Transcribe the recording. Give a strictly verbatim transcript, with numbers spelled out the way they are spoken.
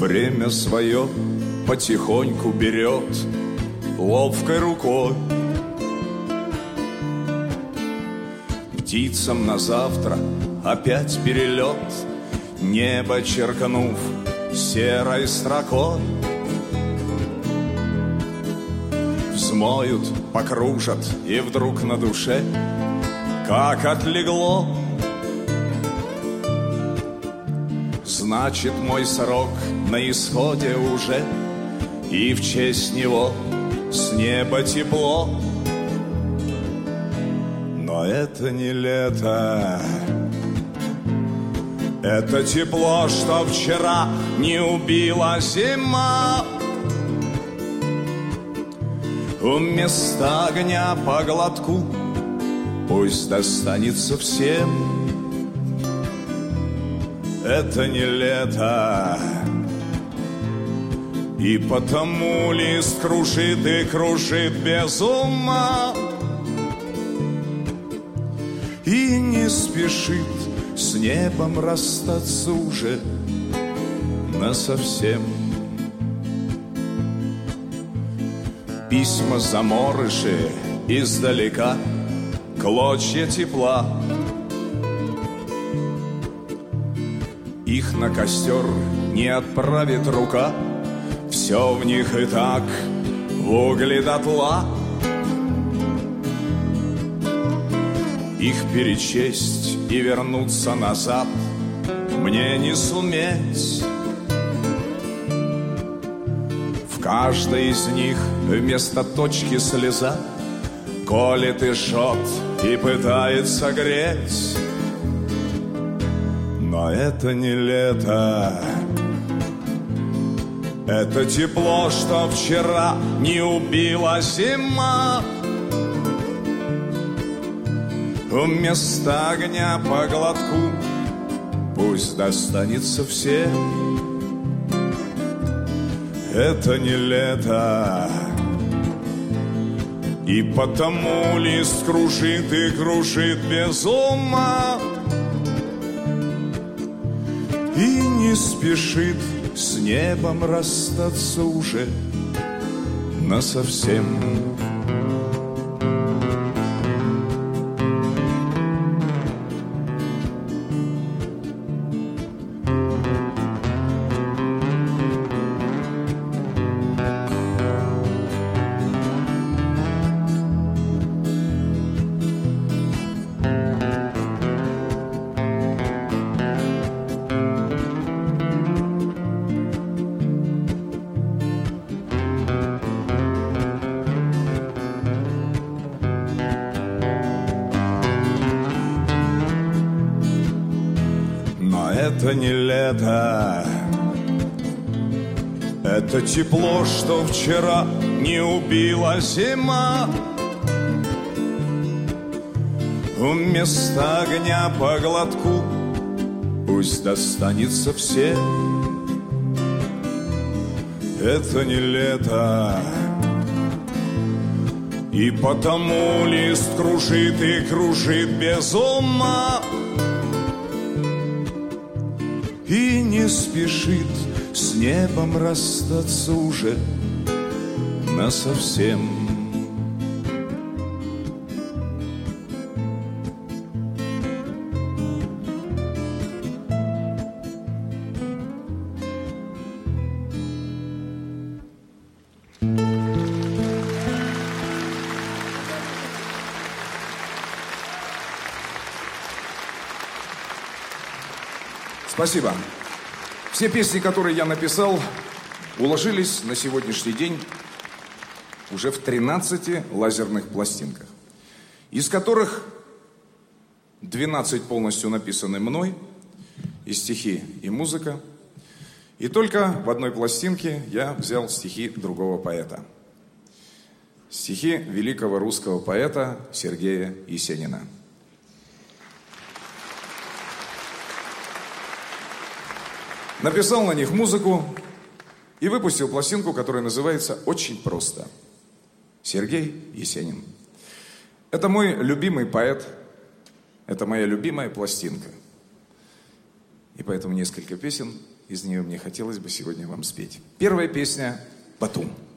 время свое потихоньку берет ловкой рукой. Птицам на завтра опять перелет, небо черкнув серой строкой. Взмоют, покружат, и вдруг на душе как отлегло. Значит, мой срок на исходе уже, и в честь него с неба тепло. Но это не лето, это тепло, что вчера не убила зима. Вместо огня по глотку пусть достанется всем. Это не лето, и потому лист кружит и кружит без ума, и не спешит с небом расстаться уже насовсем. Письма заморыши издалека, клочья тепла. Их на костер не отправит рука, все в них и так в угле дотла. Их перечесть и вернуться назад мне не суметь. В каждой из них вместо точки слеза колет и жжет и пытается греть. Но это не лето, это тепло, что вчера не убила зима. Вместо огня по глотку пусть достанется всем. Это не лето, и потому лист кружит и кружит без ума, и не спешит с небом расстаться уже насовсем. Это не лето, это тепло, что вчера не убила зима. Вместо огня по глотку пусть достанется всем. Это не лето, и потому лист кружит и кружит без ума, и не спешит с небом расстаться уже насовсем. Спасибо. Все песни, которые я написал, уложились на сегодняшний день уже в тринадцати лазерных пластинках, из которых двенадцать полностью написаны мной, и стихи, и музыка. И только в одной пластинке я взял стихи другого поэта. Стихи великого русского поэта Сергея Есенина. Написал на них музыку и выпустил пластинку, которая называется очень просто «Сергей Есенин». Это мой любимый поэт, это моя любимая пластинка. И поэтому несколько песен из нее мне хотелось бы сегодня вам спеть. Первая песня «Батум».